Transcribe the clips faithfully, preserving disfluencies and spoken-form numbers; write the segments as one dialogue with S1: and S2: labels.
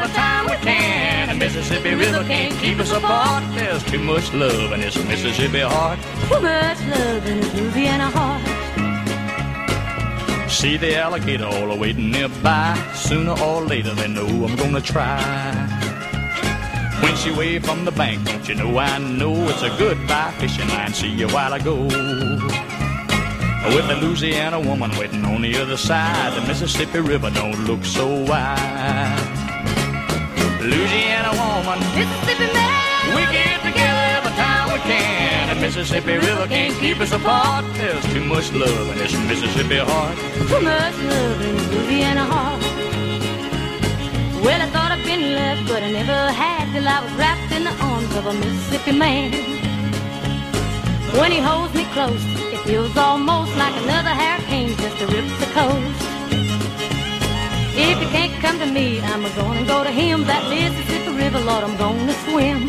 S1: every time we can. The Mississippi River can't keep us apart. There's too much love in this Mississippi heart.
S2: Too much love in this Louisiana heart.
S1: See the alligator all waiting nearby. Sooner or later they know I'm gonna try. When she waved from the bank, don't you know I know it's a goodbye fishing line. See you while I go. With the Louisiana woman waiting on the other side, the Mississippi River don't look so wide. Louisiana woman,
S2: Mississippi man,
S1: we get together every time we can. The Mississippi River can't keep us apart. There's too much love in this Mississippi heart.
S2: too much love in this Louisiana heart. Well, I thought I'd been left, but I never had till I was wrapped in the arms of a Mississippi man. When he holds me close, it feels almost like another hurricane just to rip the coast. If he can't come to me, I'm gonna go to him. That Mississippi River, Lord, I'm gonna swim.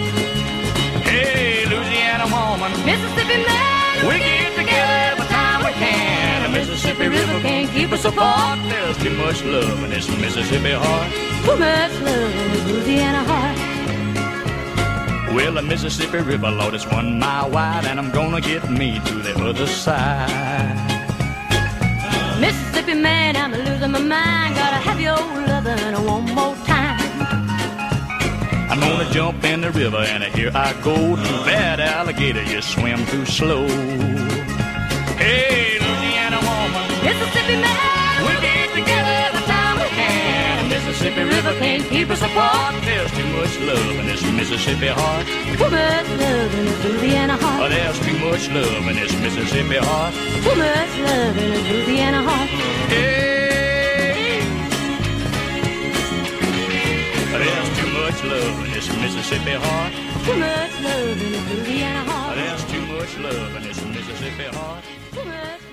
S1: Hey, Louisiana woman,
S2: Mississippi man,
S1: we get together every time we can. The Mississippi River can't keep us apart. There's too much love in this Mississippi heart.
S2: too much love in this Louisiana heart.
S1: Well, the Mississippi River, Lord, is one mile wide, and I'm gonna get me to the other side.
S2: Mississippi man, I'm losing my mind. Gotta have your lovin' one more time.
S1: I'm gonna jump in the river, and here I go. Too bad, alligator, you swim too slow. Hey, Louisiana woman,
S2: Mississippi man,
S1: we get together every time we can. The Mississippi River can't keep us apart. There's too much love in this Mississippi heart.
S2: too much love in this Louisiana
S1: Oh,
S2: heart.
S1: there's too much love in this Mississippi heart.
S2: Too much love in this Louisiana heart.
S1: Hey, there's too much love in this Mississippi heart.
S2: Too much love in this Louisiana heart.
S1: There's too much love in this Mississippi heart.
S2: Too much